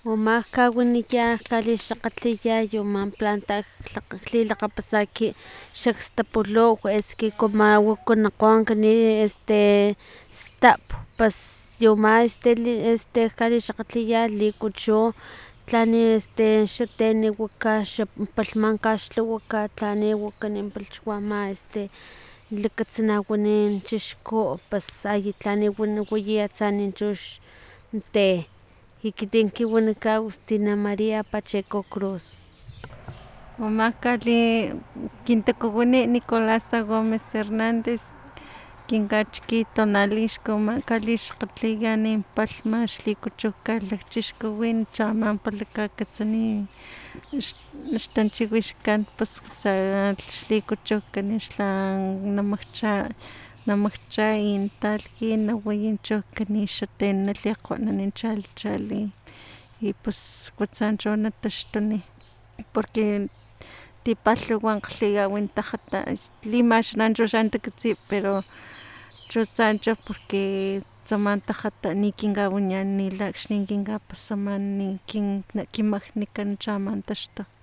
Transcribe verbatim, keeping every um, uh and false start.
Uma kawaniya kalixakgatliya yuman planta lilakgapasa ki xakstapuluw es que como wakanakgo kani este stap pus yu ama este este kalixakgatliya likuchu tlani este xa teni waka xa palhman kaxlhawaka tlani wakani palh u ama este lakatsina wani chixku pus aya tlani waya atsa chux te ekitin kiwani Agustina Maria Pacheco Cruz. Ama kali kintakukuni Nicolasa Gomez Hernandez kin kachikitonali xkama kalixakgatliya nin palhma xlikuchu kalakchixkuwin chaman palakakatsani xtanchiwixkan pus tsa xlikuchujkan xla namakcha namakchay talhki nawaya chu kani xaten nalikgonani chali chali y pus watsan cho nataxtuni porque tipalhuwa kgalhiyawin tajata limaxnan chu xan takatsi pero chu tsan cha porque tsama tajata nikinkawaniyan nila akxni kinkapasaman kin kimaknikan chaman taxtu